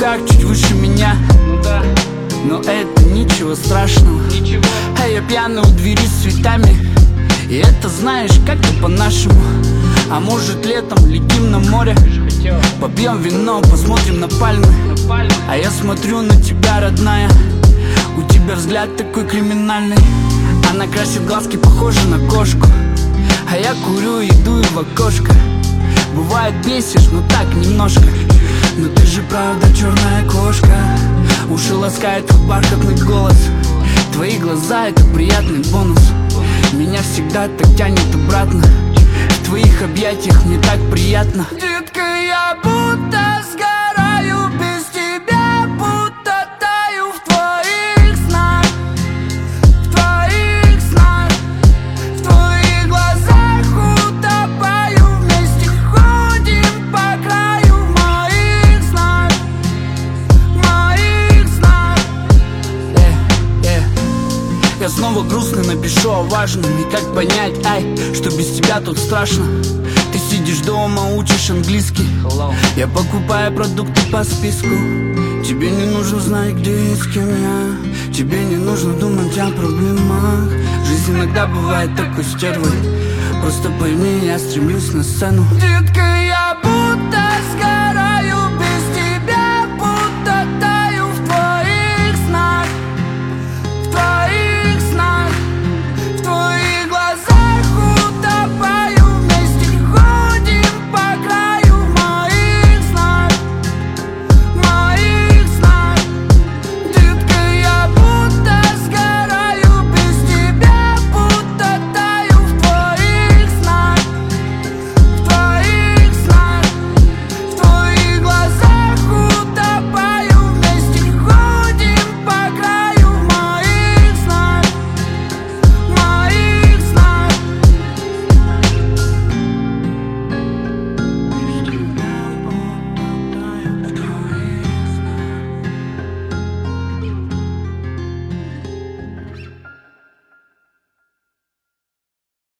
руках чуть выше меня. Но это ничего страшного. А я пьяный у двери с цветами. И это знаешь, как-то по-нашему. А может летом летим на море, попьем вино, посмотрим на пальмы. А я смотрю на тебя, родная. У тебя взгляд такой криминальный. Она красит глазки, похожа на кошку. А я курю и дую в окошко. Бывает бесишь, но так немножко. Но ты же правда черная кошка. Уши ласкает твой бархатный голос. Твои глаза — это приятный бонус. Меня всегда так тянет обратно. В твоих объятиях мне так приятно. Детка, я будто сгораю без тебя, будто таю в твоих снах. В твоих снах, в твоих глазах утопаю. Вместе ходим по краю в моих снах. В моих снах. Я снова грустный, напишу о важном. И как понять, что без тебя тут страшно. Ты сидишь дома, учишь английский. Я покупаю продукты по списку. Тебе не нужно знать, где и с кем я. Тебе не нужно думать о проблемах. Жизнь иногда бывает такой стервой. Просто пойми, я стремлюсь на сцену. Детка,